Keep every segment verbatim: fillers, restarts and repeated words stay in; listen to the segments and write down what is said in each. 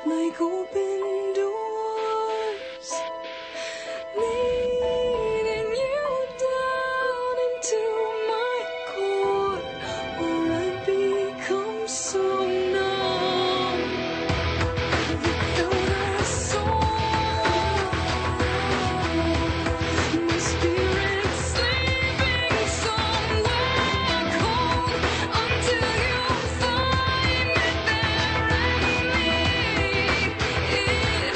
like open doors, leading you down into my core, where I become so numb without a soul. My spirit's sleeping somewhere cold until you find it there and lead it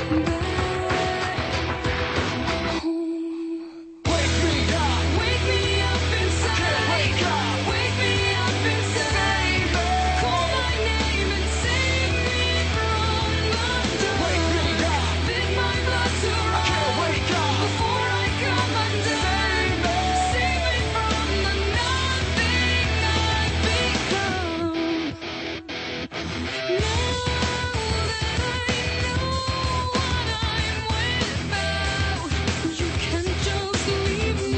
back home. Wake me up, wake me up inside. Wake up, wake me up inside. Call my name and save me from the dark. Wake me up, bid my blood to run. Wake up before I come undone. Save me from the nothing I've become. Now that I know what I'm without, you can't just leave me.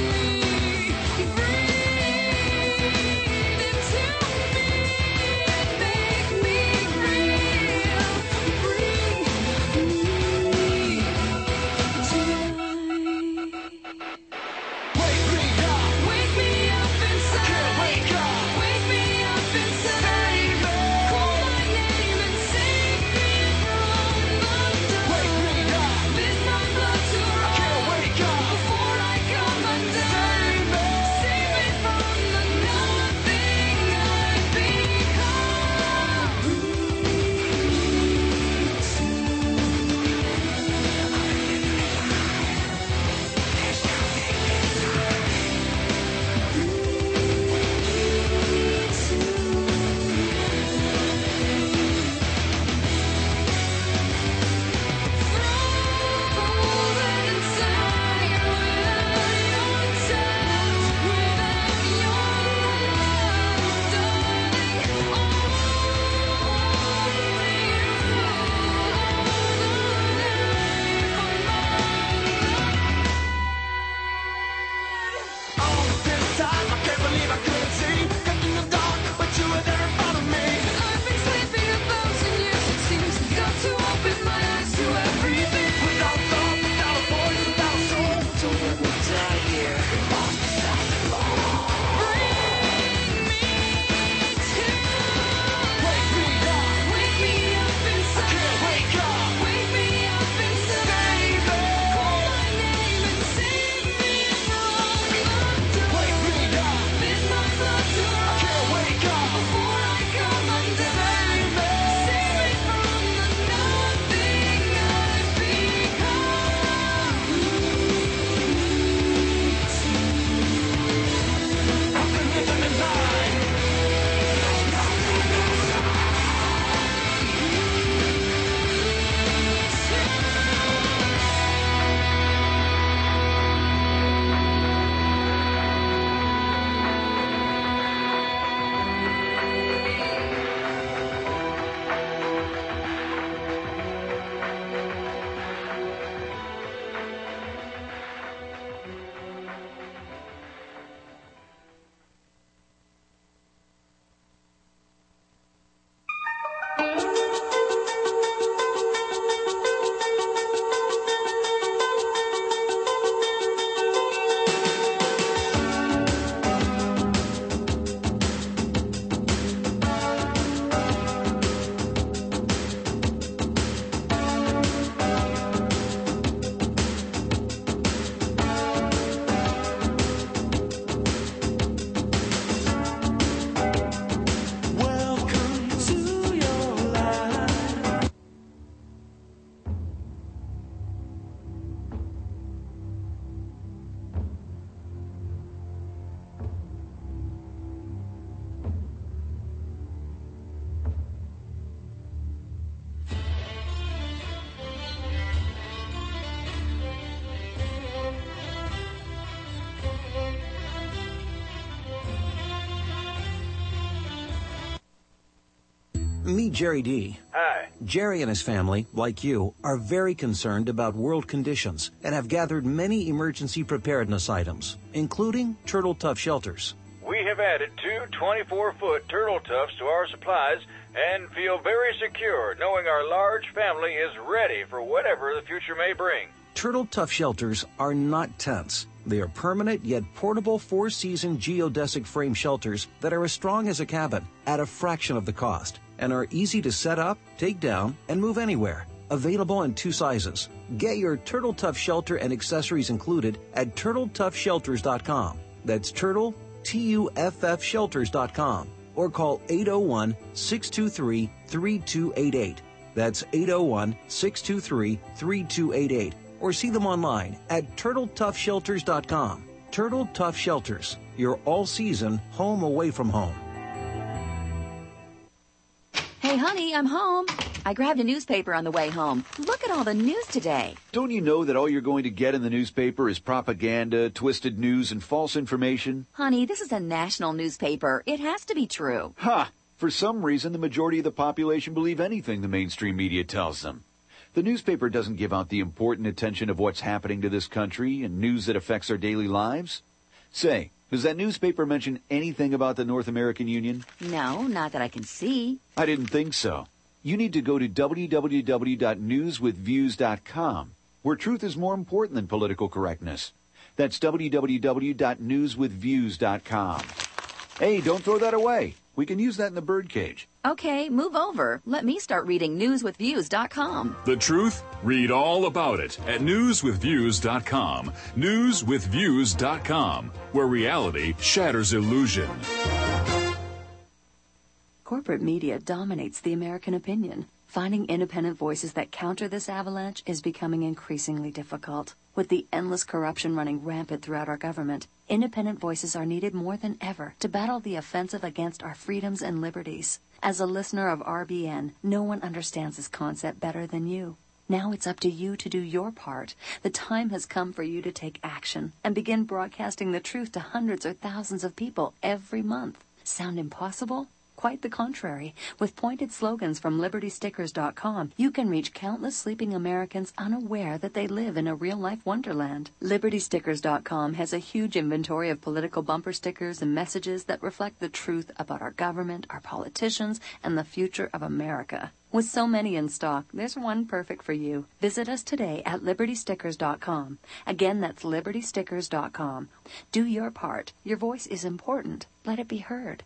Breathe into me and make me real. Bring me to life. Wake me up, wake me up inside. Wake up, wake me up inside. Call my name and save me from the dark. Wake me up, bid my blood to run. Wake up before I come undone. Save me from the nothing I've All this time, I can't believe I couldn't see. Got in the dark, but you were there in front of me. I've been sleeping a thousand years, it seems. Got to open my eyes to everything. Without love, without a voice, without a soul. So that we'll die here. Lost ourselves alone. Bring me to. Wake me up, wake me up inside. I can't wake up, wake me up inside. Call my name and save me from the dark. Wake me up, bid my blood to run. I can't wake up before I come undone. Save me from the nothing I've become. I've been living a lie. Welcome to your life. Meet Jerry D. Hi. Jerry and his family, like you, are very concerned about world conditions and have gathered many emergency preparedness items, including Turtle Tough shelters. We have have added two twenty-four foot turtle tufts to our supplies and feel very secure knowing our large family is ready for whatever the future may bring. Turtle Tough shelters are not tents. They are permanent yet portable four-season geodesic frame shelters that are as strong as a cabin at a fraction of the cost and are easy to set up, take down, and move anywhere. Available in two sizes. Get your Turtle Tough shelter and accessories included at turtle tough shelters dot com. That's Turtle, T U F F shelters dot com. Or call eight oh one, six two three, three two eight eight. That's eight oh one, six two three, three two eight eight. Or see them online at turtle tough shelters dot com. Turtle Tough Shelters, your all-season home away from home. Hey, honey, I'm home. I grabbed a newspaper on the way home. Look at all the news today. Don't you know that all you're going to get in the newspaper is propaganda, twisted news, and false information? Honey, this is a national newspaper. It has to be true. Ha! For some reason, the majority of the population believe anything the mainstream media tells them. The newspaper doesn't give out the important attention of what's happening to this country and news that affects our daily lives. Say, does that newspaper mention anything about the North American Union? No, not that I can see. I didn't think so. You need to go to w w w dot news with views dot com, where truth is more important than political correctness. That's w w w dot news with views dot com. Hey, don't throw that away. We can use that in the birdcage. Okay, move over. Let me start reading news with views dot com. The truth? Read all about it at news with views dot com. news with views dot com, where reality shatters illusion. Corporate media dominates the American opinion. Finding independent voices that counter this avalanche is becoming increasingly difficult. With the endless corruption running rampant throughout our government, independent voices are needed more than ever to battle the offensive against our freedoms and liberties. As a listener of R B N, no one understands this concept better than you. Now it's up to you to do your part. The time has come for you to take action and begin broadcasting the truth to hundreds or thousands of people every month. Sound impossible? Quite the contrary. With pointed slogans from liberty stickers dot com, you can reach countless sleeping Americans unaware that they live in a real-life wonderland. liberty stickers dot com has a huge inventory of political bumper stickers and messages that reflect the truth about our government, our politicians, and the future of America. With so many in stock, there's one perfect for you. Visit us today at liberty stickers dot com. Again, that's liberty stickers dot com. Do your part. Your voice is important. Let it be heard.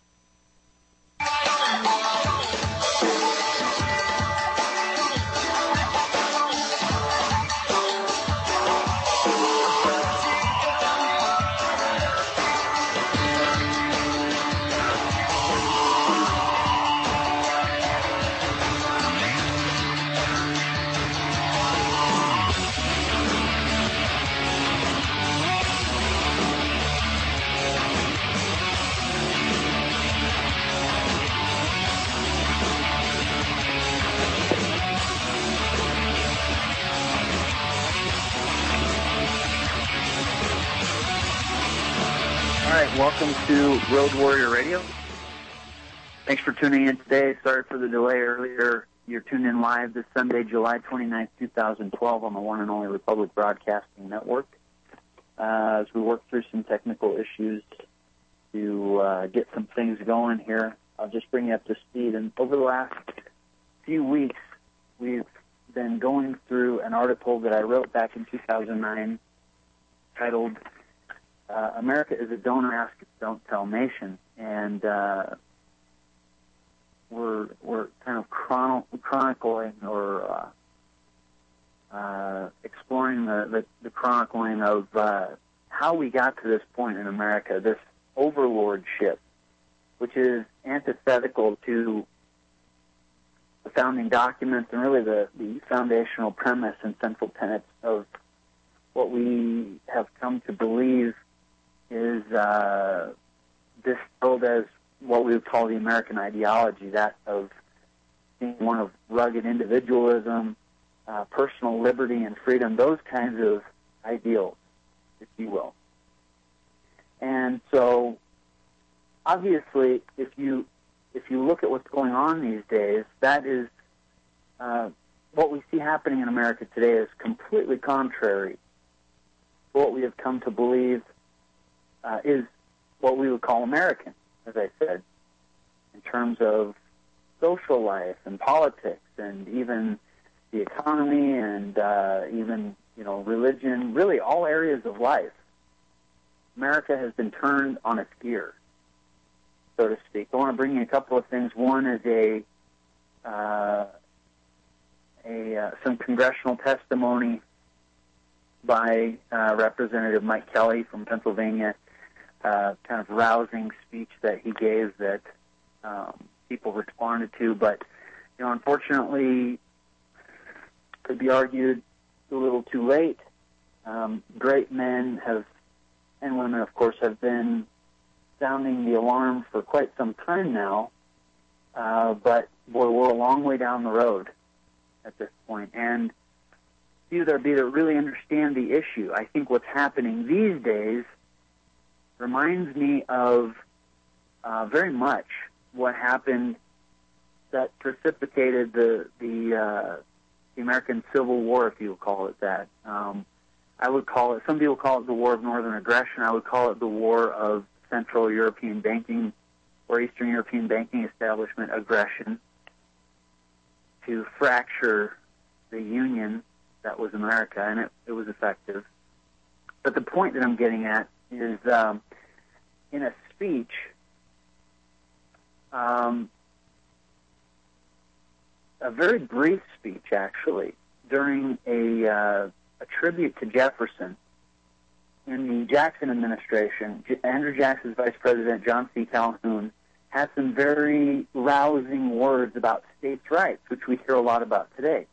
All right, welcome to Road Warrior Radio. Thanks for tuning in today. Sorry for the delay earlier. You're tuned in live this Sunday, July twenty-ninth, twenty twelve on the one and only Republic Broadcasting Network. Uh, as we work through some technical issues to uh, get some things going here, I'll just bring you up to speed. And over the last few weeks, we've been going through an article that I wrote back in two thousand nine titled Uh, America is a don't ask, don't tell nation, and uh, we're we're kind of chron- chronicling or uh, uh, exploring the, the, the chronicling of uh, how we got to this point in America, this overlordship, which is antithetical to the founding documents and really the, the foundational premise and central tenets of what we have come to believe is uh, distilled as what we would call the American ideology, that of being one of rugged individualism, uh, personal liberty and freedom, those kinds of ideals, if you will. And so, obviously, if you if you look at what's going on these days, that is uh, what we see happening in America today is completely contrary to what we have come to believe Uh, is what we would call American, as I said, in terms of social life and politics and even the economy and uh, even, you know, religion, really all areas of life. America has been turned on its ear, so to speak. I want to bring you a couple of things. One is a, uh, a uh, some congressional testimony by uh, Representative Mike Kelly from Pennsylvania, uh, kind of rousing speech that he gave that um, people responded to. But, you know, unfortunately, could be argued a little too late. Um, great men have, and women, of course, have been sounding the alarm for quite some time now. Uh, but, boy, we're a long way down the road at this point. And few there be that really understand the issue. I think what's happening these days reminds me of uh, very much what happened that precipitated the the, uh, the American Civil War, if you would call it that. Um, I would call it, some people call it the War of Northern Aggression. I would call it the War of Central European Banking or Eastern European Banking Establishment aggression to fracture the Union that was America, and it, it was effective. But the point that I'm getting at is um, in a speech, um, a very brief speech, actually, during a, uh, a tribute to Jefferson in the Jackson administration. J- Andrew Jackson's vice president, John C. Calhoun, had some very rousing words about states' rights, which we hear a lot about today.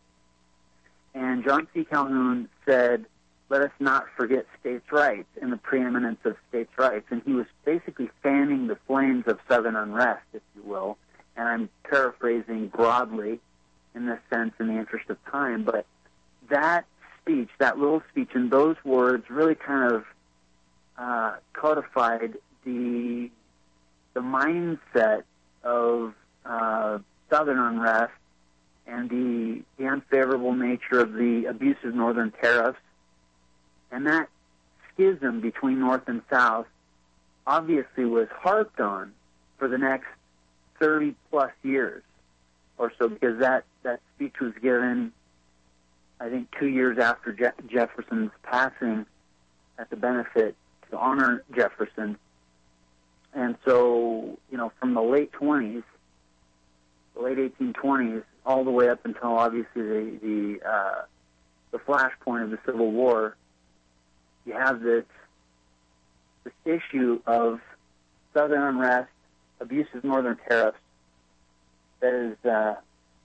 And John C. Calhoun said, let us not forget states' rights and the preeminence of states' rights. And he was basically fanning the flames of Southern unrest, if you will. And I'm paraphrasing broadly in this sense in the interest of time. But that speech, that little speech, and those words really kind of uh, codified the the mindset of uh, Southern unrest and the, the unfavorable nature of the abusive Northern tariffs. And that schism between North and South obviously was harped on for the next thirty-plus years or so, because that, that speech was given, I think, two years after Je- Jefferson's passing at the benefit to honor Jefferson. And so, you know, from the late twenties, the late eighteen twenties, all the way up until obviously the the, uh, the flashpoint of the Civil War, you have this this issue of Southern unrest, abusive Northern tariffs that is uh,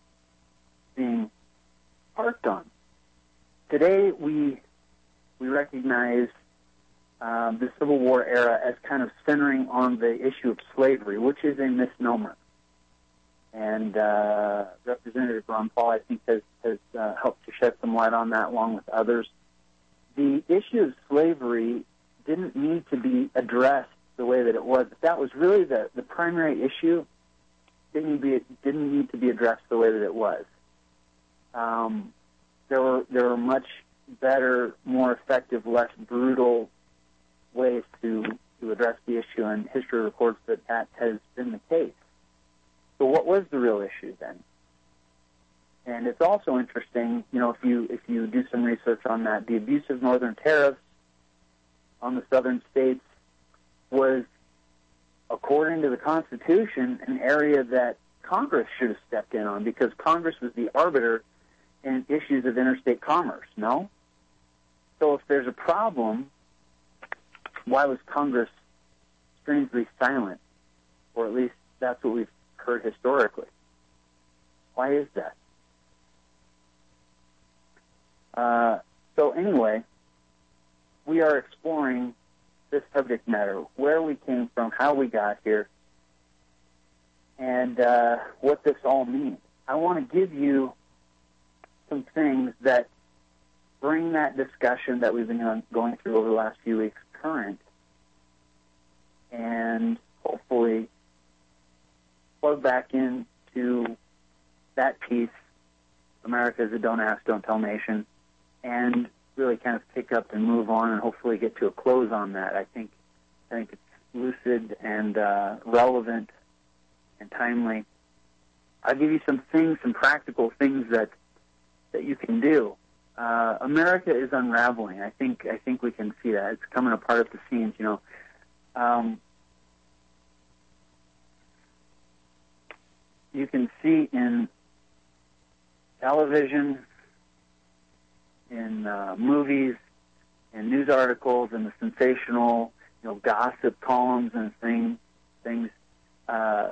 being harped on. Today, we we recognize um, the Civil War era as kind of centering on the issue of slavery, which is a misnomer. And uh, Representative Ron Paul, I think, has, has uh, helped to shed some light on that, along with others. The issue of slavery didn't need to be addressed the way that it was. If that was really the, the primary issue, didn't be didn't need to be addressed the way that it was. Um, there were there were much better, more effective, less brutal ways to to address the issue, and history records that that has been the case. So what was the real issue then? And it's also interesting, you know, if you if you do some research on that, the abusive Northern tariffs on the southern states was, according to the Constitution, an area that Congress should have stepped in on, because Congress was the arbiter in issues of interstate commerce, no? So if there's a problem, why was Congress strangely silent? Or at least that's what we've heard historically. Why is that? Uh, so anyway, we are exploring this subject matter, where we came from, how we got here, and uh, what this all means. I want to give you some things that bring that discussion that we've been going through over the last few weeks current, and hopefully plug back into that piece, America is a don't ask, don't tell nation, and really kind of pick up and move on and hopefully get to a close on that. I think I think it's lucid and uh, relevant and timely. I'll give you some things, some practical things that that you can do. Uh, America is unraveling. I think I think we can see that. It's coming apart at the seams. You know, um, you can see in television, in uh, movies, in news articles, in the sensational, you know, gossip columns and things. Things. Uh,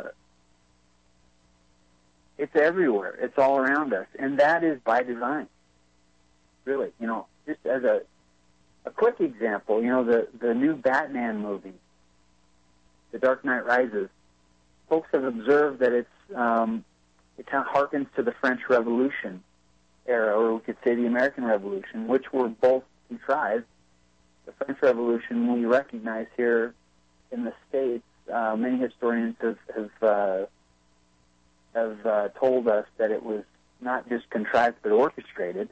it's everywhere. It's all around us, and that is by design. Really, you know, just as a a quick example, you know, the the new Batman movie, The Dark Knight Rises. Folks have observed that it's um, it kind of harkens to the French Revolution era, or we could say the American Revolution, which were both contrived. The French Revolution we recognize here in the States. Uh, many historians have have, uh, have uh, told us that it was not just contrived but orchestrated.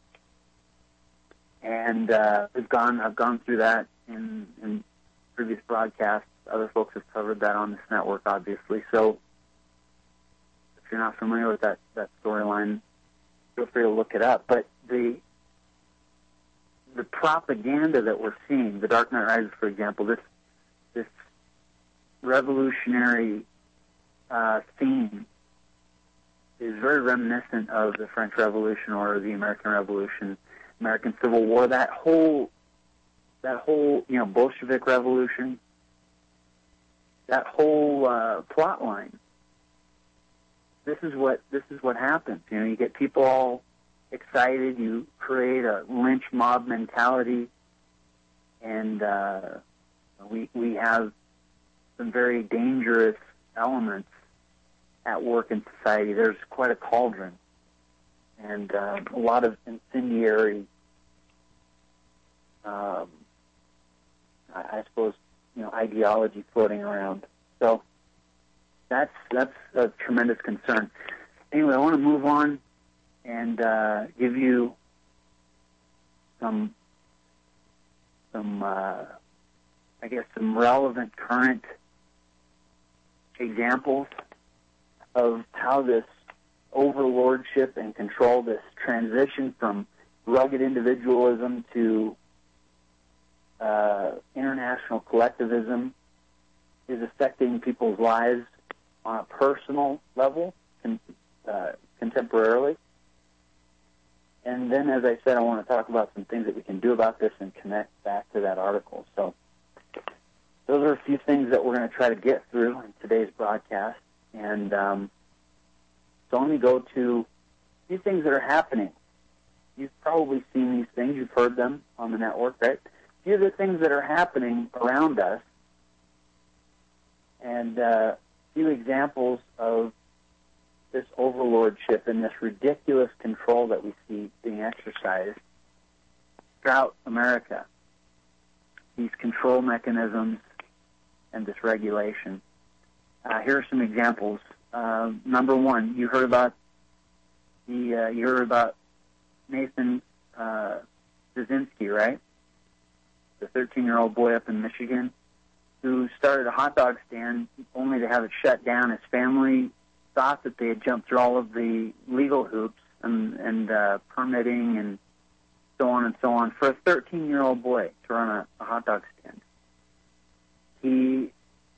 And uh, we've gone. I've gone through that in, in previous broadcasts. Other folks have covered that on this network, obviously. So, if you're not familiar with that that storyline, feel free to look it up. But the the propaganda that we're seeing, The Dark Knight Rises, for example, this this revolutionary uh, theme is very reminiscent of the French Revolution or the American Revolution. American Civil War, that whole, that whole, you know, Bolshevik Revolution, that whole uh, plot line. This is what this is what happens. You know, you get people all excited. You create a lynch mob mentality, and uh, we we have some very dangerous elements at work in society. There's quite a cauldron, and uh, a lot of incendiary. Um, I, I suppose, you know, ideology floating around. So that's that's a tremendous concern. Anyway, I want to move on and uh, give you some some uh, I guess some relevant current examples of how this overlordship and control, this transition from rugged individualism to Uh, international collectivism, is affecting people's lives on a personal level, con- uh, contemporarily. And then, as I said, I want to talk about some things that we can do about this and connect back to that article. So those are a few things that we're going to try to get through in today's broadcast. And um, so let me go to a few things that are happening. You've probably seen these things. You've heard them on the network, right? Few of the things that are happening around us, and uh, a few examples of this overlordship and this ridiculous control that we see being exercised throughout America. These control mechanisms and this regulation. Uh, here are some examples. Uh, number one, you heard about the uh, you heard about Nathan uh, Kaczynski, right? The thirteen-year-old boy up in Michigan who started a hot dog stand only to have it shut down. His family thought that they had jumped through all of the legal hoops and, and uh, permitting and so on and so on for a thirteen-year-old boy to run a, a hot dog stand. He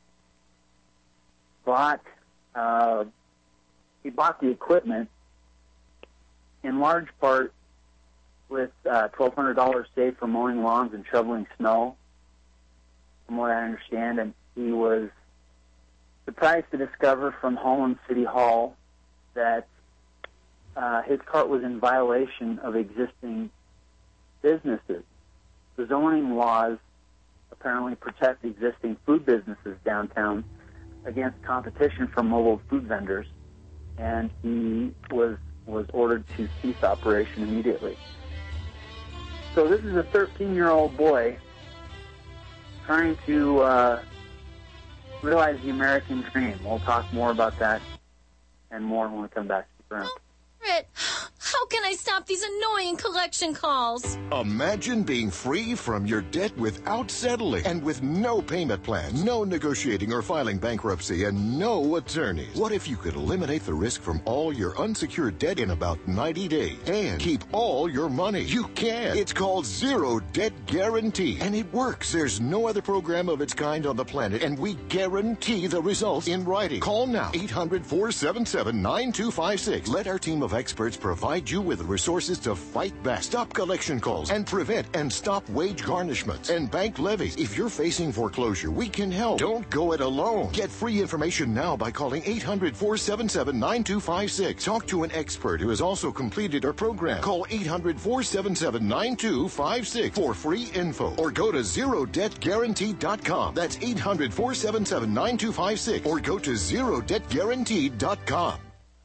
bought uh, he bought the equipment in large part with uh, twelve hundred dollars saved for mowing lawns and shoveling snow, from what I understand. And he was surprised to discover from Holland City Hall that uh, his cart was in violation of existing businesses. The zoning laws apparently protect existing food businesses downtown against competition from mobile food vendors, and he was was ordered to cease operation immediately. So this is a thirteen-year-old boy trying to uh, realize the American dream. We'll talk more about that and more when we come back to the ground. How can I stop these annoying collection calls? Imagine being free from your debt without settling and with no payment plans, no negotiating or filing bankruptcy, and no attorneys. What if you could eliminate the risk from all your unsecured debt in about ninety days and keep all your money? You can. It's called Zero Debt Guarantee, and it works. There's no other program of its kind on the planet, and we guarantee the results in writing. Call now, eight hundred, four seven seven, nine two five six. Let our team of experts provide you with the resources to fight back, stop collection calls, and prevent and stop wage garnishments and bank levies. If you're facing foreclosure, we can help. Don't go it alone. Get free information now by calling eight hundred, four seven seven, nine two five six. Talk to an expert who has also completed our program. Call eight hundred, four seven seven, nine two five six for free info, or go to zero debt guarantee dot com. That's eight hundred, four seven seven, nine two five six, or go to zero debt guarantee dot com.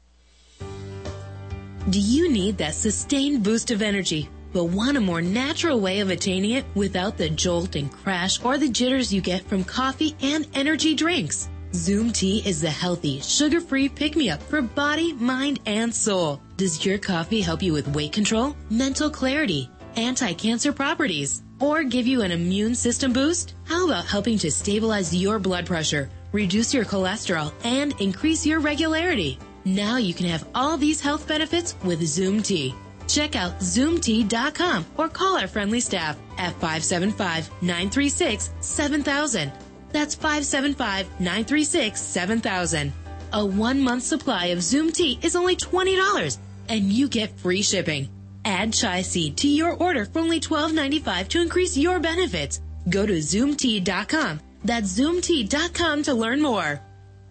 Do you need that sustained boost of energy, but want a more natural way of attaining it without the jolt and crash or the jitters you get from coffee and energy drinks? Zoom Tea is the healthy, sugar-free pick-me-up for body, mind, and soul. Does your coffee help you with weight control, mental clarity, anti-cancer properties, or give you an immune system boost? How about helping to stabilize your blood pressure, reduce your cholesterol, and increase your regularity? Now you can have all these health benefits with Zoom Tea. Check out zoom tea dot com or call our friendly staff at five seven five, nine three six, seven thousand. That's five seven five, nine three six, seven thousand. A one-month supply of Zoom Tea is only twenty dollars, and you get free shipping. Add chai seed to your order for only twelve ninety-five to increase your benefits. Go to zoom tea dot com. That's zoom tea dot com to learn more.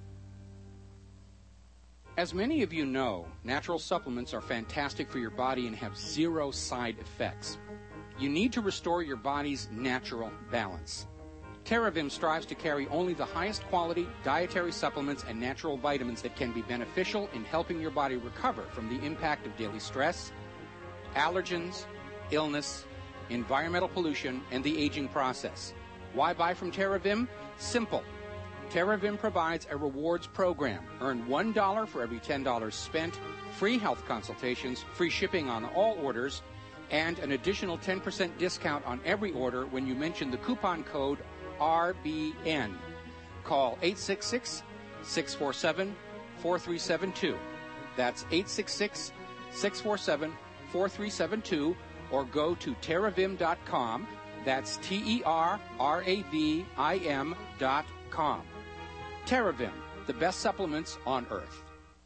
As many of you know, natural supplements are fantastic for your body and have zero side effects. You need to restore your body's natural balance. TerraVim strives to carry only the highest quality dietary supplements and natural vitamins that can be beneficial in helping your body recover from the impact of daily stress, allergens, illness, environmental pollution, and the aging process. Why buy from TerraVim? Simple. TerraVim provides a rewards program. Earn one dollar for every ten dollars spent, free health consultations, free shipping on all orders, and an additional ten percent discount on every order when you mention the coupon code R B N. Call eight six six, six four seven, four three seven two. That's eight six six, six four seven, four three seven two, or go to terravim dot com. That's T E R R A V I M dot com. TerraVim, the best supplements on earth.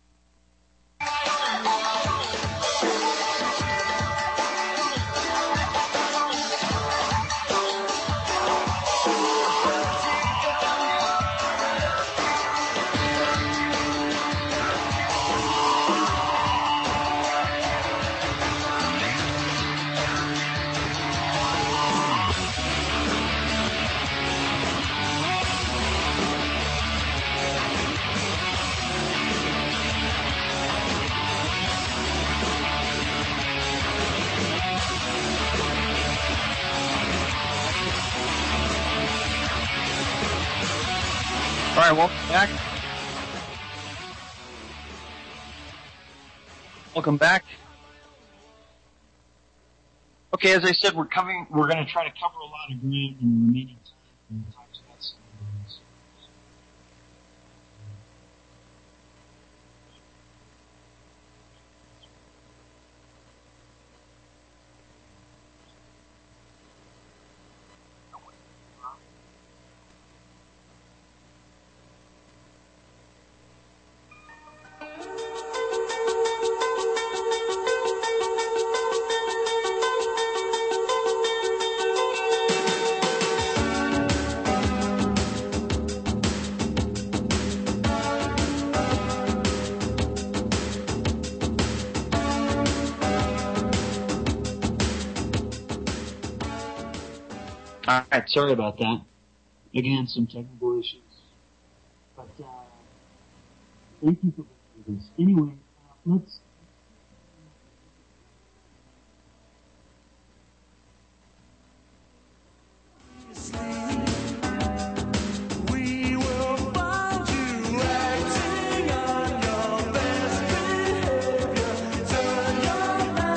All right, welcome back. Welcome back. Okay, as I said, we're coming. We're going to try to cover a lot of ground in the remaining time. Time's got some minutes. All right, sorry about that. Again, some technical issues. But uh, thank you for being with us. Anyway, uh, let's. Turn your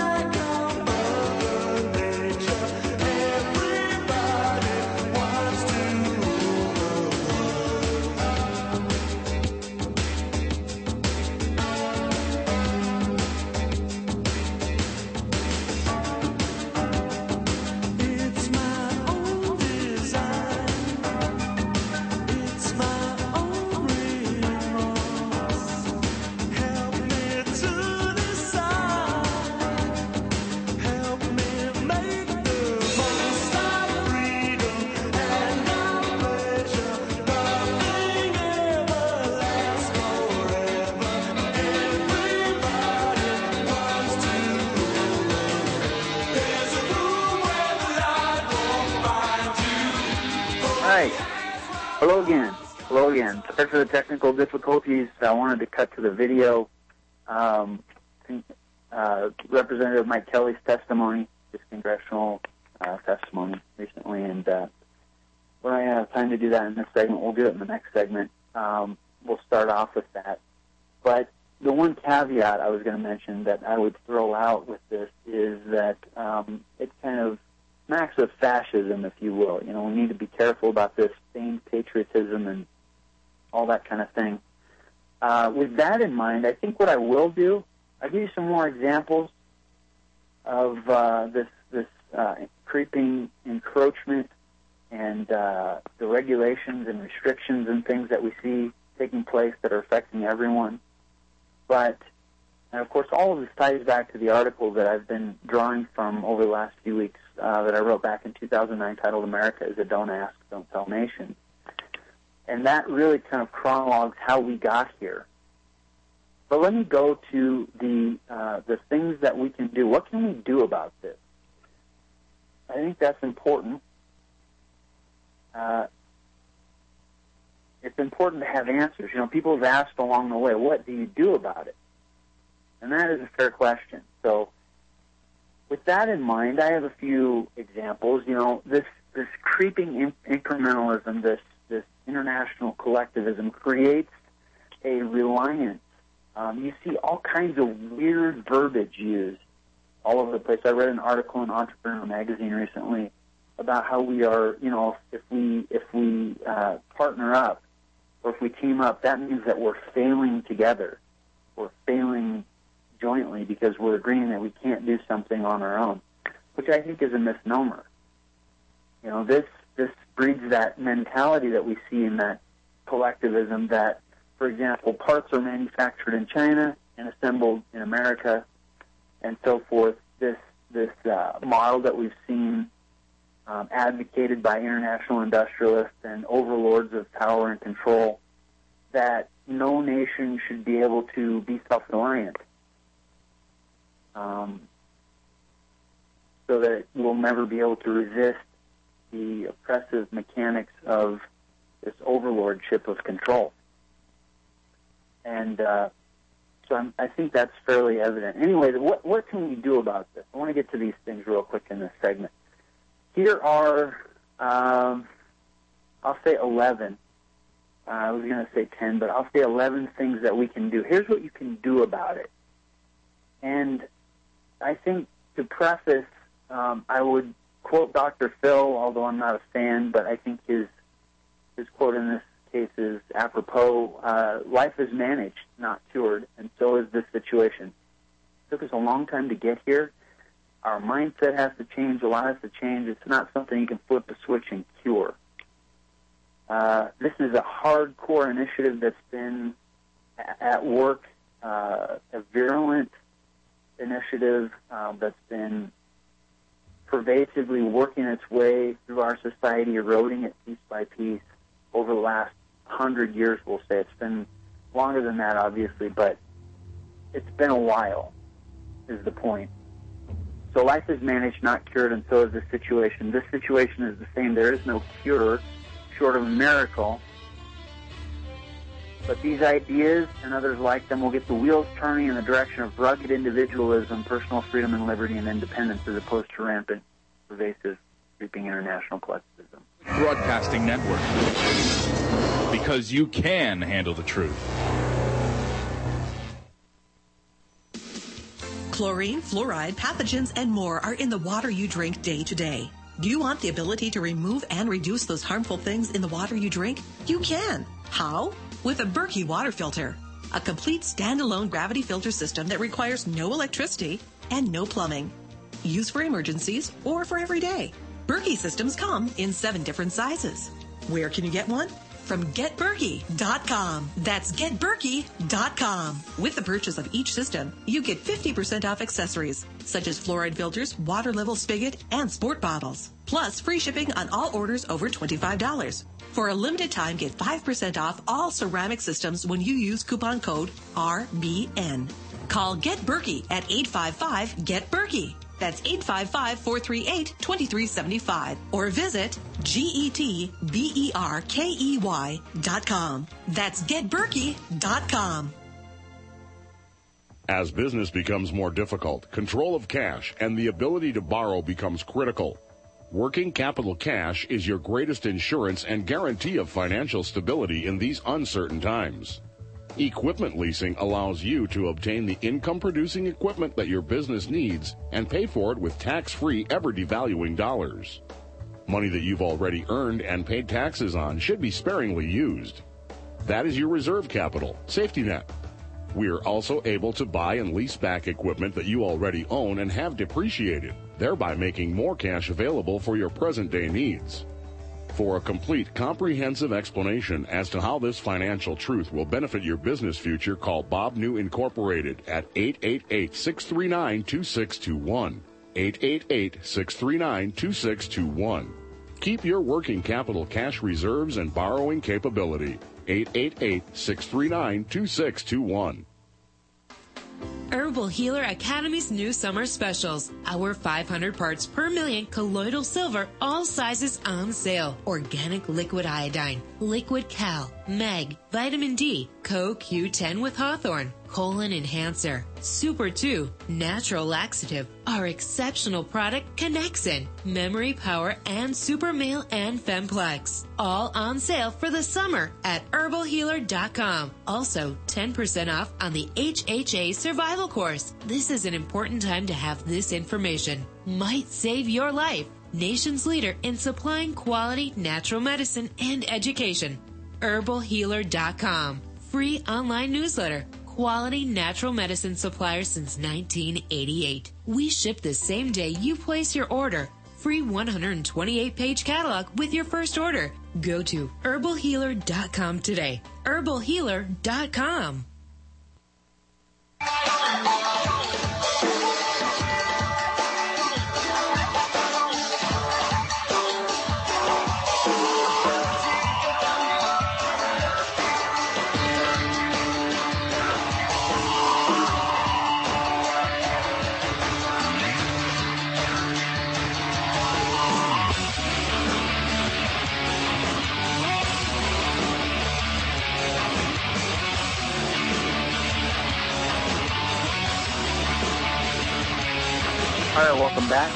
Hello again. Hello again. Sorry for the technical difficulties. I wanted to cut to the video. Um, uh, Representative Mike Kelly's testimony, his congressional uh, testimony recently, and uh, when I have time to do that in this segment, we'll do it in the next segment. Um, we'll start off with that. But the one caveat I was going to mention that I would throw out with this is that um, it kind of smacks of fascism, if you will. You know, we need to be careful about this feigned patriotism and all that kind of thing. Uh, with that in mind, I think what I will do, I'll give you some more examples of uh, this this uh, creeping encroachment and uh, the regulations and restrictions and things that we see taking place that are affecting everyone. But, and of course, all of this ties back to the article that I've been drawing from over the last few weeks uh, that I wrote back in two thousand nine titled America is a Don't Ask, Don't Tell Nation. And that really kind of chronologues how we got here. But let me go to the uh, the things that we can do. What can we do about this? I think that's important. Uh, it's important to have answers. You know, people have asked along the way, what do you do about it? And that is a fair question. So with that in mind, I have a few examples. You know, this, this creeping in- incrementalism, this, this international collectivism creates a reliance. Um, you see all kinds of weird verbiage used all over the place. I read an article in Entrepreneur Magazine recently about how we are, you know, if we if we uh, partner up or if we team up, that means that we're failing together. We're failing jointly because we're agreeing that we can't do something on our own, which I think is a misnomer. You know, this this breeds that mentality that we see in that collectivism that, for example, parts are manufactured in China and assembled in America, and so forth. This this uh, model that we've seen um, advocated by international industrialists and overlords of power and control, that no nation should be able to be self-reliant, um, so that it will never be able to resist the oppressive mechanics of this overlordship of control. And uh, so I'm, I think that's fairly evident. Anyway, what, what can we do about this? I want to get to these things real quick in this segment. Here are, um, I'll say eleven. Uh, I was going to say ten, but I'll say eleven things that we can do. Here's what you can do about it. And I think to preface, um, I would quote Doctor Phil, although I'm not a fan, but I think his his quote in this case is apropos. Uh, life is managed, not cured, and so is this situation. It took us a long time to get here. Our mindset has to change. A lot has to change. It's not something you can flip a switch and cure. Uh, this is a hardcore initiative that's been a- at work, uh, a virulent initiative uh, that's been pervasively working its way through our society, eroding it piece by piece over the last hundred years, we'll say. It's been longer than that, obviously, but it's been a while, is the point. So life is managed, not cured, and so is this situation. This situation is the same. There is no cure short of a miracle. But these ideas and others like them will get the wheels turning in the direction of rugged individualism, personal freedom and liberty and independence, as opposed to rampant, pervasive, creeping international collectivism. Broadcasting Network. Because you can handle the truth. Chlorine, fluoride, pathogens, and more are in the water you drink day to day. Do you want the ability to remove and reduce those harmful things in the water you drink? You can. How? With a Berkey water filter. A complete standalone gravity filter system that requires no electricity and no plumbing. Used for emergencies or for every day. Berkey systems come in seven different sizes. Where can you get one? From get berkey dot com. That's get berkey dot com. With the purchase of each system, you get fifty percent off accessories, such as fluoride filters, water level spigot, and sport bottles. Plus, free shipping on all orders over twenty-five dollars. For a limited time, get five percent off all ceramic systems when you use coupon code R B N. Call Get Berkey at eight five five, get berkey. That's eight five five, four three eight, two three seven five. Or visit G E T B E R K E Y dot com. That's get berkey dot com. As business becomes more difficult, control of cash and the ability to borrow becomes critical. Working Capital Cash is your greatest insurance and guarantee of financial stability in these uncertain times. Equipment leasing allows you to obtain the income-producing equipment that your business needs and pay for it with tax-free, ever-devaluing dollars. Money that you've already earned and paid taxes on should be sparingly used. That is your reserve capital, safety net. We're also able to buy and lease back equipment that you already own and have depreciated, thereby making more cash available for your present-day needs. For a complete, comprehensive explanation as to how this financial truth will benefit your business future, call Bob New Incorporated at eight eight eight, six three nine, two six two one. eight eight eight, six three nine, two six two one. Keep your working capital cash reserves and borrowing capability. eight eight eight, six three nine, two six two one. Herbal Healer Academy's new summer specials. Our five hundred parts per million colloidal silver, all sizes on sale. Organic liquid iodine, liquid cal, mag, vitamin D, Co Q ten with Hawthorne, colon enhancer, Super two, natural laxative. Our exceptional product Connexin, memory power, and Super Male and Femplex. All on sale for the summer at herbal healer dot com. Also, ten percent off on the H H A Survival Course. This is an important time to have this information. Might save your life. Nation's leader in supplying quality natural medicine and education. herbal healer dot com. Free online newsletter. Quality natural medicine supplier since nineteen eighty-eight. We ship the same day you place your order. Free one hundred twenty-eight page catalog with your first order. Go to herbal healer dot com today. herbal healer dot com. All right, welcome back.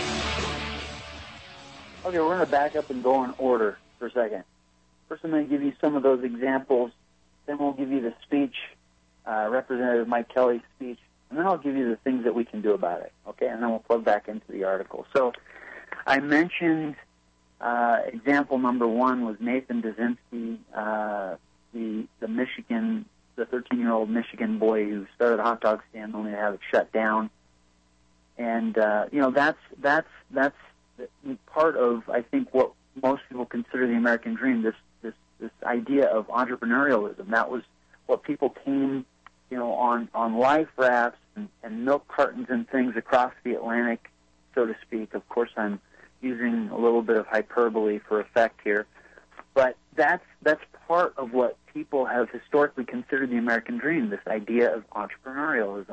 Okay, we're going to back up and go in order for a second. First, I'm going to give you some of those examples. Then we'll give you the speech, uh, Representative Mike Kelly's speech. And then I'll give you the things that we can do about it, okay? And then we'll plug back into the article. So I mentioned uh, example number one was Nathan Dazinski, uh, the, the Michigan, the thirteen-year-old Michigan boy who started a hot dog stand only to have it shut down. And, uh, you know, that's, that's, that's part of, I think, what most people consider the American dream, this, this, this idea of entrepreneurialism. That was what people came, you know, on, on life rafts and, and milk cartons and things across the Atlantic, so to speak. Of course, I'm using a little bit of hyperbole for effect here. But that's, that's part of what people have historically considered the American dream, this idea of entrepreneurialism.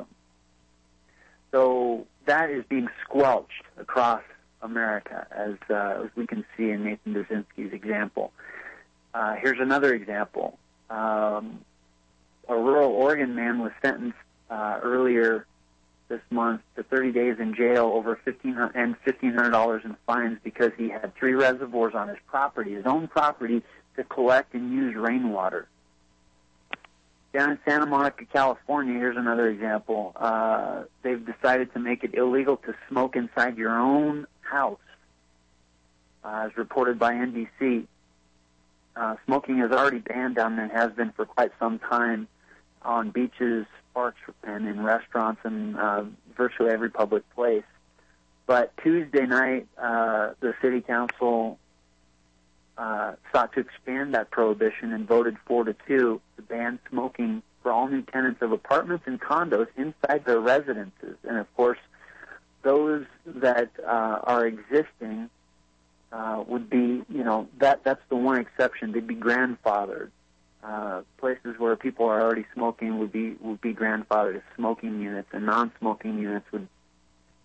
So that is being squelched across America, as uh, as we can see in Nathan Dazinski's example. Uh, here's another example. Um, a rural Oregon man was sentenced uh, earlier this month to thirty days in jail over fifteen hundred dollars and fifteen hundred dollars in fines because he had three reservoirs on his property, his own property, to collect and use rainwater. Down in Santa Monica, California, here's another example. Uh, they've decided to make it illegal to smoke inside your own house, uh, as reported by N B C. Uh, smoking is already banned down there and has been for quite some time on beaches, parks, and in restaurants and uh, virtually every public place. But Tuesday night, uh, the city council Uh, sought to expand that prohibition and voted four to two to ban smoking for all new tenants of apartments and condos inside their residences. And of course, those that uh, are existing uh, would be, you know, that that's the one exception. They'd be grandfathered. Uh, places where people are already smoking would be would be grandfathered as smoking units, and non-smoking units would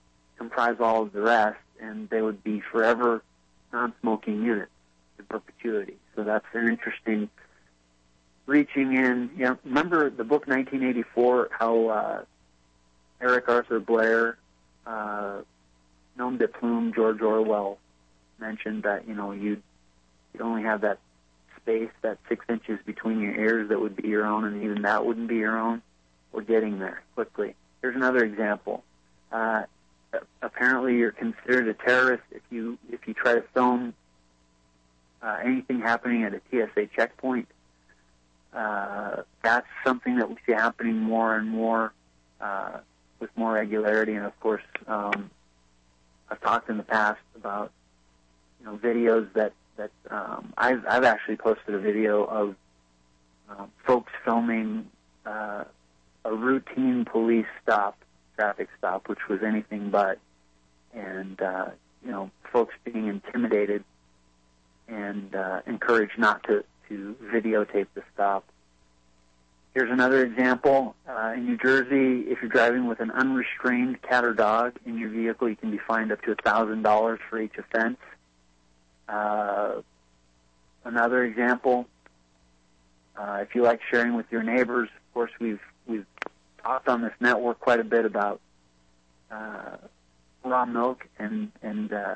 comprise all of the rest, and they would be forever non-smoking units in perpetuity. So that's an interesting reaching in. You know, remember the book nineteen eighty-four, how uh, Eric Arthur Blair, uh, nom de plume, George Orwell, mentioned that, you know, you'd, you'd only have that space, that six inches between your ears that would be your own, and even that wouldn't be your own. We're getting there quickly. Here's another example. Uh, apparently you're considered a terrorist if you if you try to film uh, anything happening at a T S A checkpoint. Uh, that's something that we see happening more and more uh, with more regularity. And of course, um, I've talked in the past about, you know, videos that that um, I've I've actually posted a video of uh, folks filming uh, a routine police stop, traffic stop, which was anything but, and uh, you know, folks being intimidated and uh, encouraged not to, to videotape the stop. Here's another example. Uh, in New Jersey, if you're driving with an unrestrained cat or dog in your vehicle, you can be fined up to one thousand dollars for each offense. Uh, another example, uh, if you like sharing with your neighbors, of course, we've we've talked on this network quite a bit about uh, raw milk and and uh,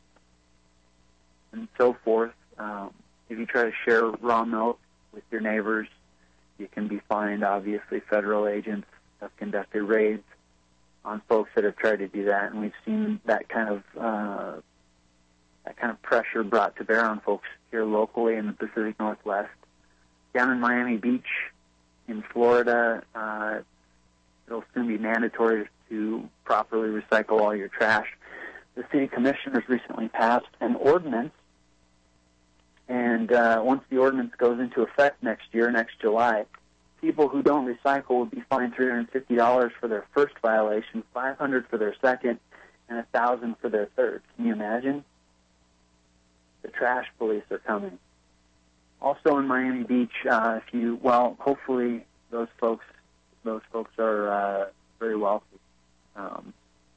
and so forth. Um, if you try to share raw milk with your neighbors, you can be fined. Obviously, federal agents have conducted raids on folks that have tried to do that, and we've seen that kind of uh, that kind of pressure brought to bear on folks here locally in the Pacific Northwest. Down in Miami Beach, in Florida, uh, it'll soon be mandatory to properly recycle all your trash. The city commissioners recently passed an ordinance, and uh, once the ordinance goes into effect next year, next July, people who don't recycle will be fined three hundred fifty dollars for their first violation, five hundred dollars for their second, and one thousand dollars for their third. Can you imagine? The trash police are coming. Also in Miami Beach, uh, if you, well, hopefully those folks, those folks are uh, very wealthy, um,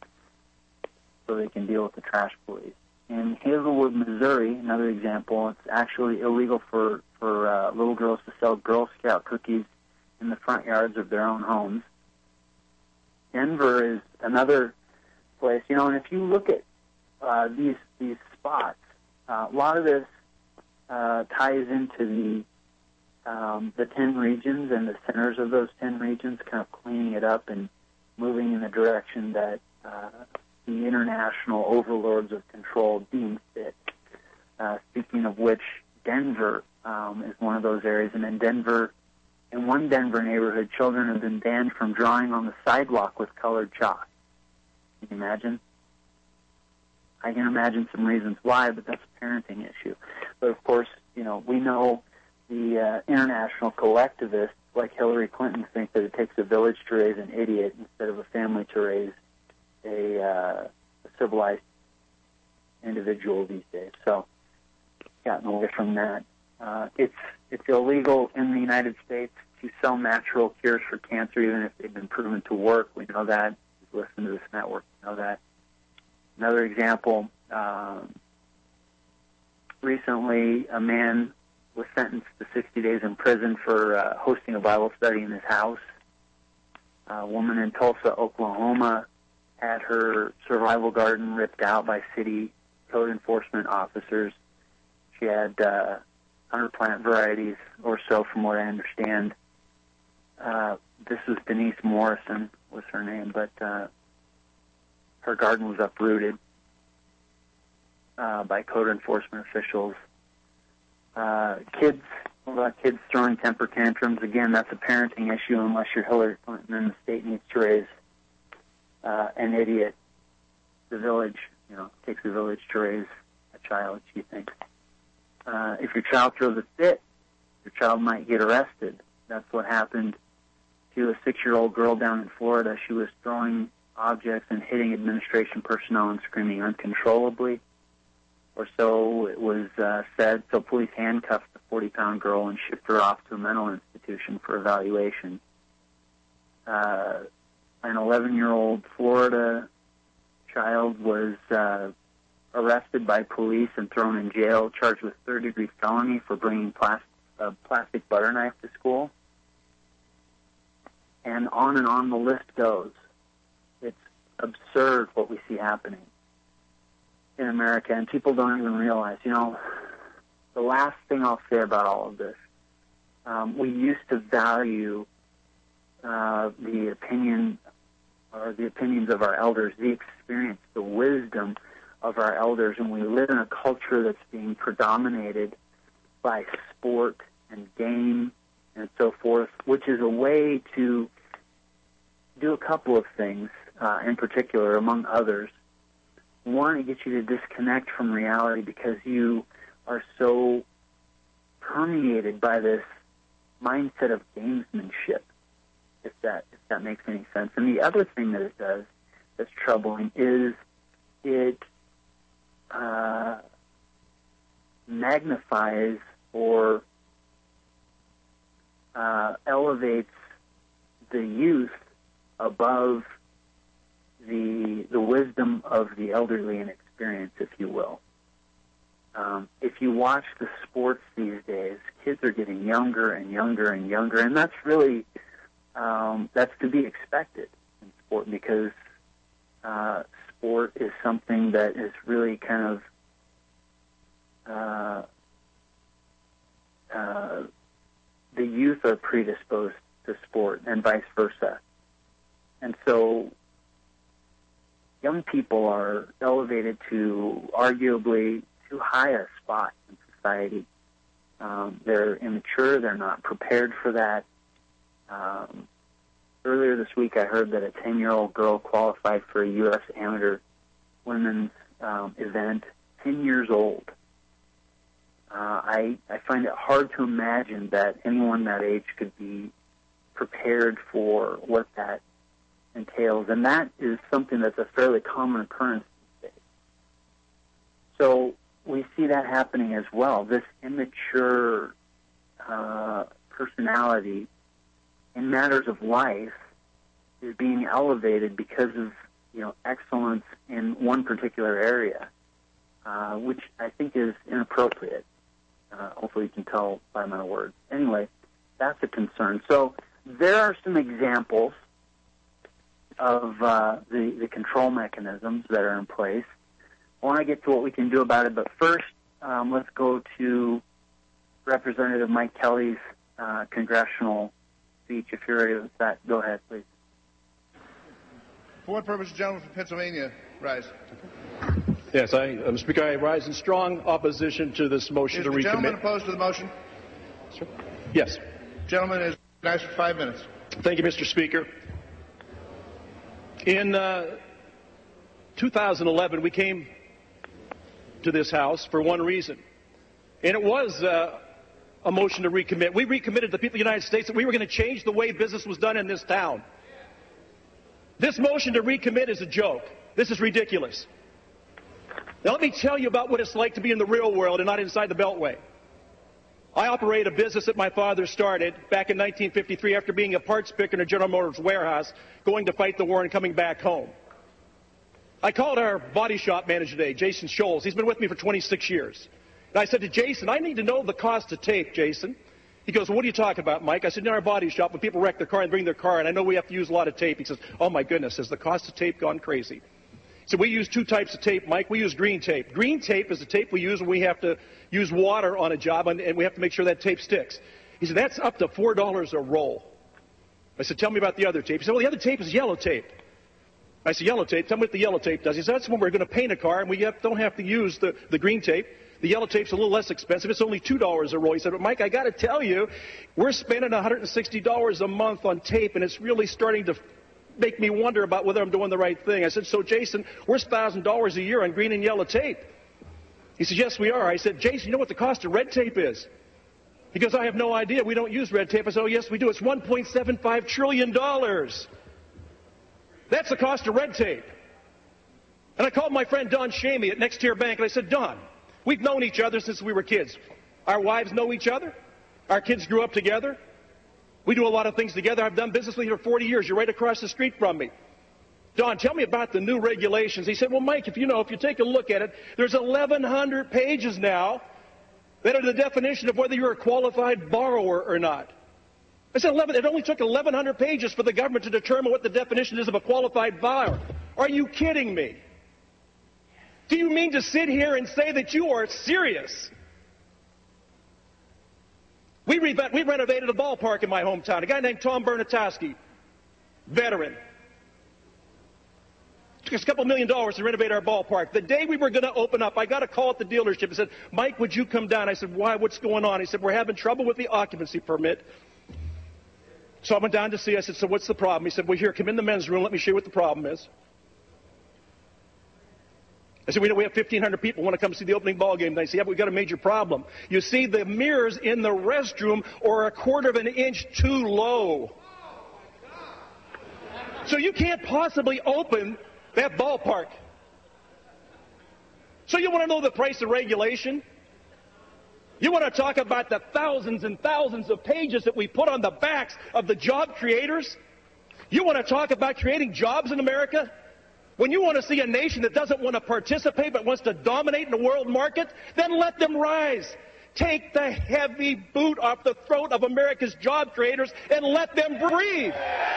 so they can deal with the trash police. In Hazelwood, Missouri, another example, it's actually illegal for for uh, little girls to sell Girl Scout cookies in the front yards of their own homes. Denver is another place, you know, and if you look at uh, these these spots, uh, a lot of this uh, ties into the um, the ten regions and the centers of those ten regions, kind of cleaning it up and moving in the direction that uh, the international overlords of control deem fit. Uh, speaking of which, Denver um, is one of those areas, and in Denver, in one Denver neighborhood, children have been banned from drawing on the sidewalk with colored chalk. Can you imagine? I can imagine some reasons why, but that's a parenting issue. But of course, you know, we know the uh, international collectivists like Hillary Clinton think that it takes a village to raise an idiot instead of a family to raise a, uh, a civilized individual these days. So, gotten away from that. Uh, it's it's illegal in the United States to sell natural cures for cancer, even if they've been proven to work. We know that. We've listened to this network. We know that. Another example, um, recently a man was sentenced to sixty days in prison for uh, hosting a Bible study in his house. A woman in Tulsa, Oklahoma, had her survival garden ripped out by city code enforcement officers. She had uh, one hundred plant varieties or so, from what I understand. Uh, this was Denise Morrison, was her name, but uh, her garden was uprooted uh, by code enforcement officials. Uh, kids, what about kids throwing temper tantrums? Again, that's a parenting issue unless you're Hillary Clinton and the state needs to raise uh, an idiot. The village, you know, takes a village to raise a child, she thinks. Uh, if your child throws a fit, your child might get arrested. That's what happened to a six-year-old girl down in Florida. She was throwing objects and hitting administration personnel and screaming uncontrollably, or so it was uh, said. So police handcuffed the forty-pound girl and shipped her off to a mental institution for evaluation. Uh, an eleven-year-old Florida child was uh, arrested by police and thrown in jail, charged with third-degree felony for bringing plastic, a plastic butter knife to school. And on and on the list goes. It's absurd what we see happening in America, and people don't even realize, you know, the last thing I'll say about all of this, um, we used to value uh, the opinion or the opinions of our elders, the experience, the wisdom of our elders, and we live in a culture that's being predominated by sport and game and so forth, which is a way to do a couple of things, uh, in particular, among others. One, it gets you to disconnect from reality because you are so permeated by this mindset of gamesmanship, if that if that makes any sense. And the other thing that it does that's troubling is it uh, magnifies or uh, elevates the youth above the the wisdom of the elderly and experience, if you will. Um, if you watch the sports these days, kids are getting younger and younger and younger, and that's really um, that's to be expected in sport because uh, sport is something that is really kind of uh, uh, the youth are predisposed to sport and vice versa. And so young people are elevated to arguably too high a spot in society. Um, they're immature. They're not prepared for that. Um, earlier this week, I heard that a ten-year-old girl qualified for a U S amateur women's um, event, ten years old. Uh, I, I find it hard to imagine that anyone that age could be prepared for what that entails, and that is something that's a fairly common occurrence these days. So we see that happening as well. This immature uh, personality in matters of life is being elevated because of, you know, excellence in one particular area, uh, which I think is inappropriate. Uh, hopefully you can tell by my words. Anyway, that's a concern. So there are some examples of uh, the, the control mechanisms that are in place. I want to get to what we can do about it, but first, um, let's go to Representative Mike Kelly's uh, congressional speech. If you're ready with that, go ahead, please. For what purpose, the gentleman from Pennsylvania rise? Yes, I, Mister Speaker, I rise in strong opposition to this motion Is to the recommit. gentleman opposed to the motion? Sir? Yes. Gentleman is recognized for five minutes. Thank you, Mister Speaker. In uh, two thousand eleven, we came to this House for one reason, and it was uh, a motion to recommit. We recommitted to the people of the United States that we were going to change the way business was done in this town. This motion to recommit is a joke. This is ridiculous. Now, let me tell you about what it's like to be in the real world and not inside the Beltway. I operate a business that my father started back in nineteen fifty-three after being a parts picker in a General Motors warehouse, going to fight the war and coming back home. I called our body shop manager today, Jason Scholes. He's been with me for twenty-six years. And I said to Jason, I need to know the cost of tape, Jason. He goes, well, what are you talking about, Mike? I said, in our body shop, when people wreck their car and bring their car, and I know we have to use a lot of tape. He says, oh, my goodness, has the cost of tape gone crazy? So we use two types of tape, Mike. We use green tape. Green tape is the tape we use when we have to use water on a job, and, and we have to make sure that tape sticks. He said, that's up to four dollars a roll. I said, tell me about the other tape. He said, well, the other tape is yellow tape. I said, yellow tape? Tell me what the yellow tape does. He said, that's when we're going to paint a car, and we have, don't have to use the, the green tape. The yellow tape's a little less expensive. It's only two dollars a roll. He said, but Mike, I got to tell you, we're spending one hundred sixty dollars a month on tape, and it's really starting to make me wonder about whether I'm doing the right thing. I said, so Jason, we're one thousand dollars a year on green and yellow tape. He said, yes, we are. I said, Jason, you know what the cost of red tape is? He goes, I have no idea. We don't use red tape. I said, oh, yes, we do. It's one point seven five trillion dollars. That's the cost of red tape. And I called my friend Don Shamey at Next Tier Bank, and I said, Don, we've known each other since we were kids. Our wives know each other. Our kids grew up together. We do a lot of things together. I've done business with you for forty years. You're right across the street from me. Don, tell me about the new regulations. He said, well, Mike, if you know, if you take a look at it, there's eleven hundred pages now that are the definition of whether you're a qualified borrower or not. I said, eleven, it only took eleven hundred pages for the government to determine what the definition is of a qualified borrower. Are you kidding me? Do you mean to sit here and say that you are serious? We, re- we renovated a ballpark in my hometown. A guy named Tom Bernatowski, veteran. It took us a couple million dollars to renovate our ballpark. The day we were going to open up, I got a call at the dealership and said, Mike, would you come down? I said, why? What's going on? He said, we're having trouble with the occupancy permit. So I went down to see. I said, so what's the problem? He said, well, here, come in the men's room. Let me show you what the problem is. I said, we know we have fifteen hundred people who want to come see the opening ball game. And I said, yeah, but we've got a major problem. You see, the mirrors in the restroom are a quarter of an inch too low. So you can't possibly open that ballpark. So you want to know the price of regulation? You want to talk about the thousands and thousands of pages that we put on the backs of the job creators? You want to talk about creating jobs in America? When you want to see a nation that doesn't want to participate but wants to dominate in the world market, then let them rise. Take the heavy boot off the throat of America's job creators and let them breathe.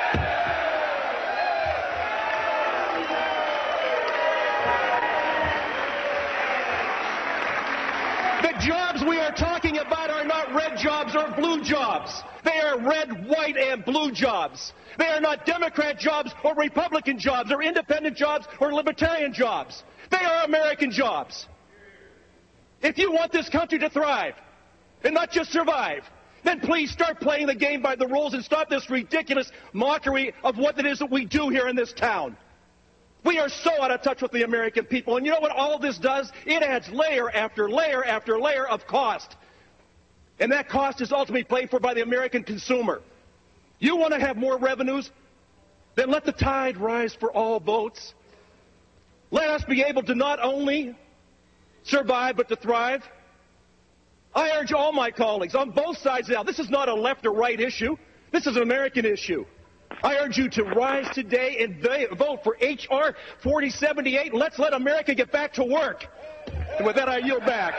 The jobs we are talking about are not red jobs or blue jobs. They are red, white, and blue jobs. They are not Democrat jobs or Republican jobs or independent jobs or libertarian jobs. They are American jobs. If you want this country to thrive and not just survive, then please start playing the game by the rules and stop this ridiculous mockery of what it is that we do here in this town. We are so out of touch with the American people. And you know what all this does? It adds layer after layer after layer of cost. And that cost is ultimately paid for by the American consumer. You want to have more revenues? Then let the tide rise for all boats. Let us be able to not only survive, but to thrive. I urge all my colleagues on both sides now, this is not a left or right issue. This is an American issue. I urge you to rise today and vote for H R forty seventy-eight. Let's let America get back to work. And with that, I yield back.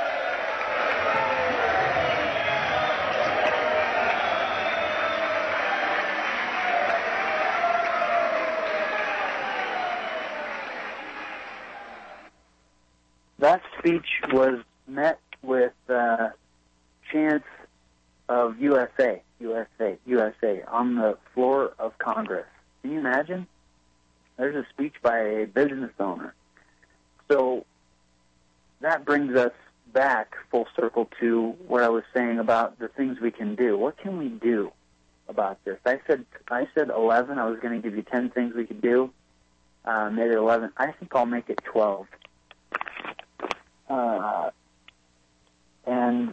That speech was met with uh, chants of U S A, U S A, U S A on the floor of Congress. Can you imagine? There's a speech by a business owner. So that brings us back full circle to what I was saying about the things we can do. What can we do about this? I said I said eleven. I was going to give you ten things we could do. Uh, made it eleven. I think I'll make it twelve. Uh, and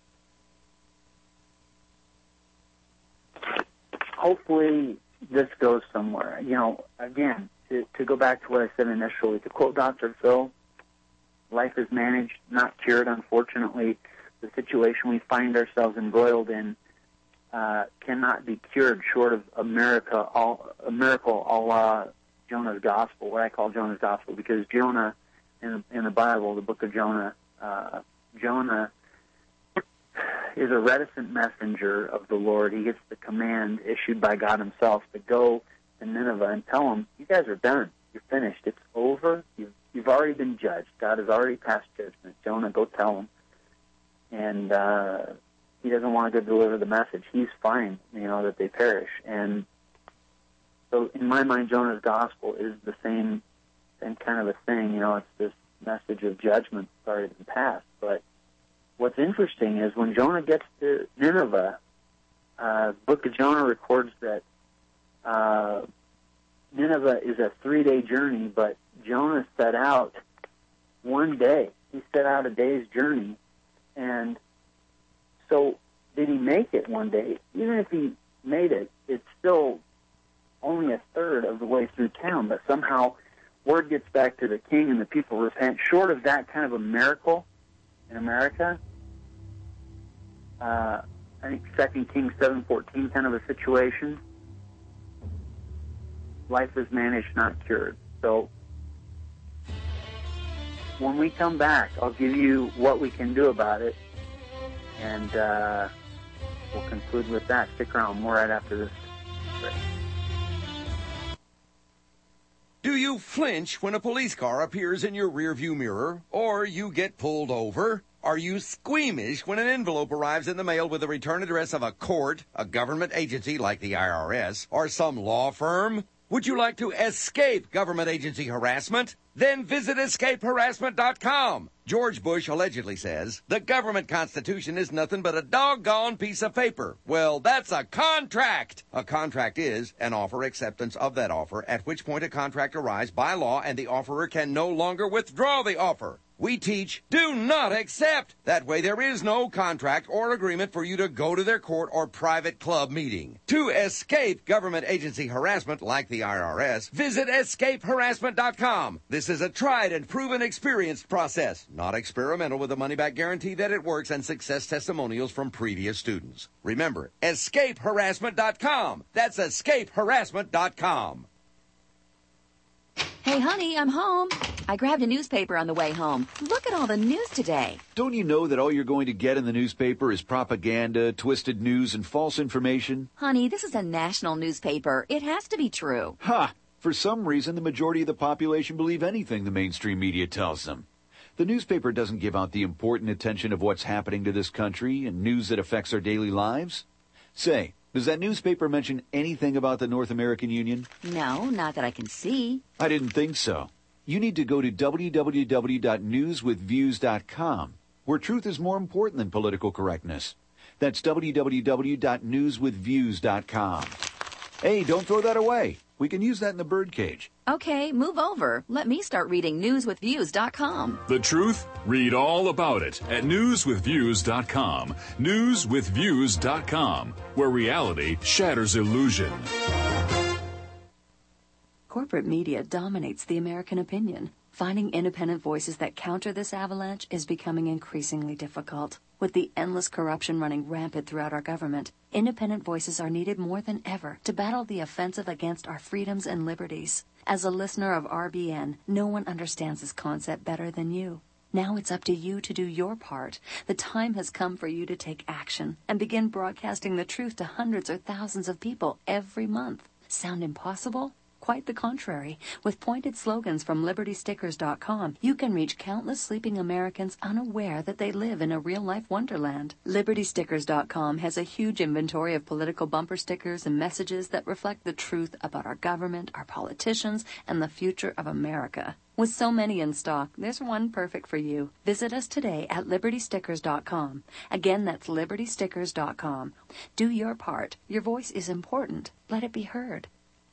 hopefully this goes somewhere. You know, again, to, to go back to what I said initially, to quote Doctor Phil, life is managed, not cured. Unfortunately, the situation we find ourselves embroiled in uh, cannot be cured short of a miracle, all, a miracle a la Jonah's Gospel, what I call Jonah's Gospel, because Jonah, in, in the Bible, the book of Jonah, uh, Jonah is a reticent messenger of the Lord. He gets the command issued by God himself to go to Nineveh and tell them, you guys are done. You're finished. It's over. You've, you've already been judged. God has already passed judgment. Jonah, go tell them. And uh, he doesn't want to go deliver the message. He's fine, you know, that they perish. And so in my mind, Jonah's gospel is the same, same kind of a thing. You know, it's this message of judgment that's already been passed. But what's interesting is when Jonah gets to Nineveh, uh, the book of Jonah records that uh, Nineveh is a three-day journey, but Jonah set out one day. He set out a day's journey. And so did he make it one day? Even if he made it, it's still only a third of the way through town. But somehow word gets back to the king and the people repent. Short of that kind of a miracle in America, uh, I think Second Kings seven fourteen kind of a situation. life is managed, not cured. So when we come back, I'll give you what we can do about it, and uh, we'll conclude with that. Stick around, more right after this break. Do you flinch when a police car appears in your rearview mirror, or you get pulled over? Are you squeamish when an envelope arrives in the mail with the return address of a court, a government agency like the I R S, or some law firm? Would you like to escape government agency harassment? Then visit escape harassment dot com. George Bush allegedly says, the government constitution is nothing but a doggone piece of paper. Well, that's a contract. A contract is an offer acceptance of that offer, at which point a contract arrives by law and the offerer can no longer withdraw the offer. We teach, do not accept. That way there is no contract or agreement for you to go to their court or private club meeting. To escape government agency harassment like the I R S, visit escape harassment dot com. This is a tried and proven experienced process, not experimental, with a money-back guarantee that it works and success testimonials from previous students. Remember, escape harassment dot com. That's escape harassment dot com. Hey, honey, I'm home. I grabbed a newspaper on the way home. Look at all the news today. Don't you know that all you're going to get in the newspaper is propaganda, twisted news, and false information? Honey, this is a national newspaper. It has to be true. Ha! For some reason, the majority of the population believe anything the mainstream media tells them. The newspaper doesn't give out the important attention of what's happening to this country and news that affects our daily lives. Say, does that newspaper mention anything about the North American Union? No, not that I can see. I didn't think so. You need to go to w w w dot news with views dot com, where truth is more important than political correctness. That's w w w dot news with views dot com. Hey, don't throw that away. We can use that in the birdcage. Okay, move over. Let me start reading news with views dot com. The truth? Read all about it at news with views dot com. news with views dot com, where reality shatters illusion. Corporate media dominates the American opinion. Finding independent voices that counter this avalanche is becoming increasingly difficult. With the endless corruption running rampant throughout our government, independent voices are needed more than ever to battle the offensive against our freedoms and liberties. As a listener of R B N, no one understands this concept better than you. Now it's up to you to do your part. The time has come for you to take action and begin broadcasting the truth to hundreds or thousands of people every month. Sound impossible? Quite the contrary. With pointed slogans from liberty stickers dot com, you can reach countless sleeping Americans unaware that they live in a real-life wonderland. liberty stickers dot com has a huge inventory of political bumper stickers and messages that reflect the truth about our government, our politicians, and the future of America. With so many in stock, there's one perfect for you. Visit us today at liberty stickers dot com. Again, that's liberty stickers dot com. Do your part. Your voice is important. Let it be heard.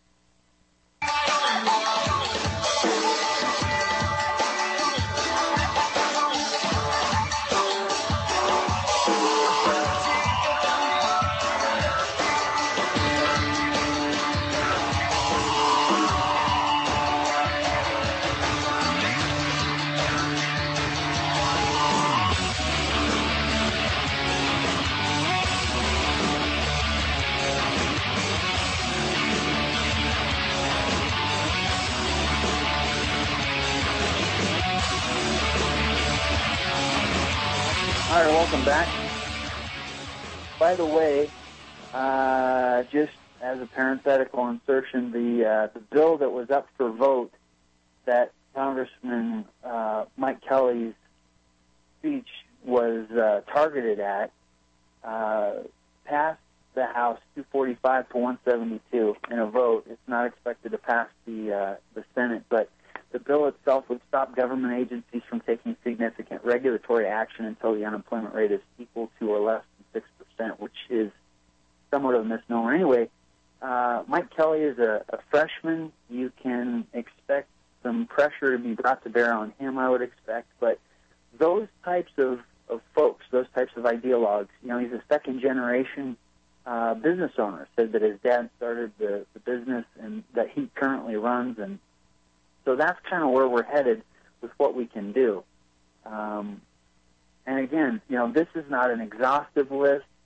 All right, welcome back. By the way, uh, just as a parenthetical insertion, the uh, the bill that was up for vote that Congressman uh, Mike Kelly's speech was uh, targeted at uh, passed the House two forty-five to one seventy-two in a vote. It's not expected to pass the uh, the Senate, but the bill itself would stop government agencies from taking significant regulatory action until the unemployment rate is equal to or less than six percent, which is somewhat of a misnomer. Anyway, uh, Mike Kelly is a, a freshman. You can expect some pressure to be brought to bear on him, I would expect. But those types of, of folks, those types of ideologues, you know, he's a second-generation uh, business owner, said that his dad started the, the business and that he currently runs, and so that's kind of where we're headed with what we can do. Um, and again, you know, this is not an exhaustive list.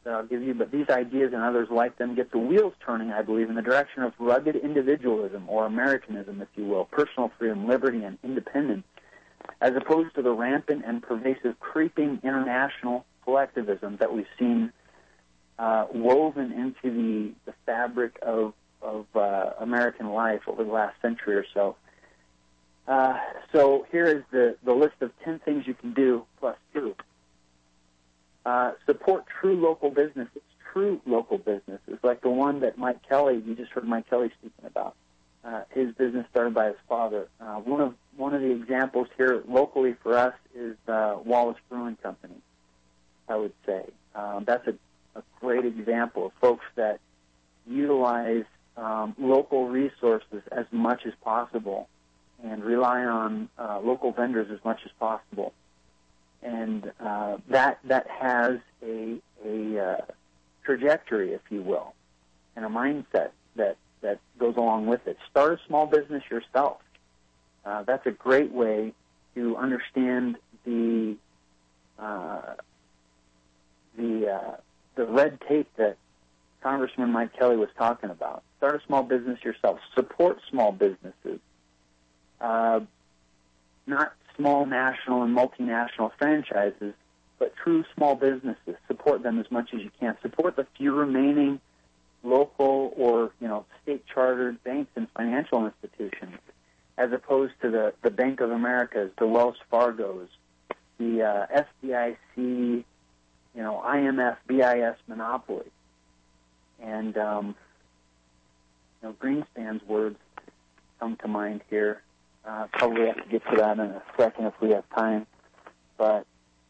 that I'll give you, but these ideas and others like them get the wheels turning, I believe, in the direction of rugged individualism, or Americanism, if you will, personal freedom, liberty, and independence, as opposed to the rampant and pervasive creeping international collectivism that we've seen uh, woven into the, the fabric of, of uh, American life over the last century or so. Uh, so here is the, the list of ten things you can do, plus two. Uh, support true local businesses, true local businesses, like the one that Mike Kelly, you just heard Mike Kelly speaking about. Uh, his business started by his father. Uh, one of one of the examples here locally for us is uh, Wallace Brewing Company, I would say. Um, that's a, a great example of folks that utilize um, local resources as much as possible and rely on uh, local vendors as much as possible. And uh, that that has a, a uh, trajectory, if you will, and a mindset that, that goes along with it. Start a small business yourself. Uh, that's a great way to understand the uh, the uh, the red tape that Congressman Mike Kelly was talking about. Start a small business yourself. Support small businesses, uh, not small national and multinational franchises, but true small businesses. Support them as much as you can. Support the few remaining local or, you know, state-chartered banks and financial institutions, as opposed to the, the Bank of America's, the Wells Fargo's, the uh, F D I C, you know, I M F, B I S monopoly. And, um, you know, Greenspan's words come to mind here. Uh, probably have to get to that in a second if we have time. But,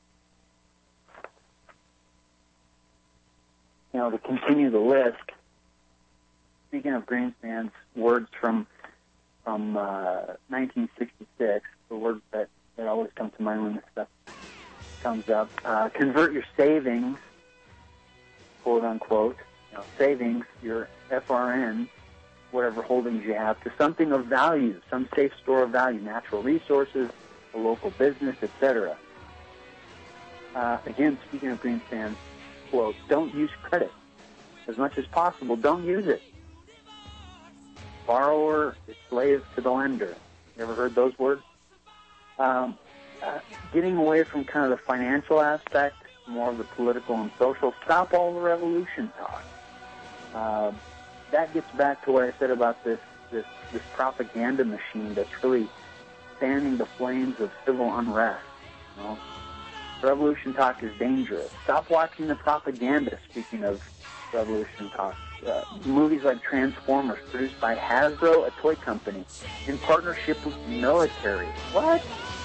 you know, to continue the list, speaking of Greenspan's words from from uh, nineteen sixty-six, the words that, that always come to mind when this stuff comes up, uh, convert your savings, quote unquote, you know, savings, your F R N, whatever holdings you have, to something of value, some safe store of value, natural resources, a local business, et cetera. Uh, again, speaking of Greenspan's quote, don't use credit. As much as possible, don't use it. Borrower is slave to the lender. You ever heard those words? Um, uh, getting away from kind of the financial aspect, more of the political and social, stop all the revolution talk. Uh, that gets back to what I said about this, this, this propaganda machine that's really fanning the flames of civil unrest. You know? Revolution talk is dangerous. Stop watching the propaganda, speaking of revolution talk. Uh, movies like Transformers, produced by Hasbro, a toy company, in partnership with the military. What?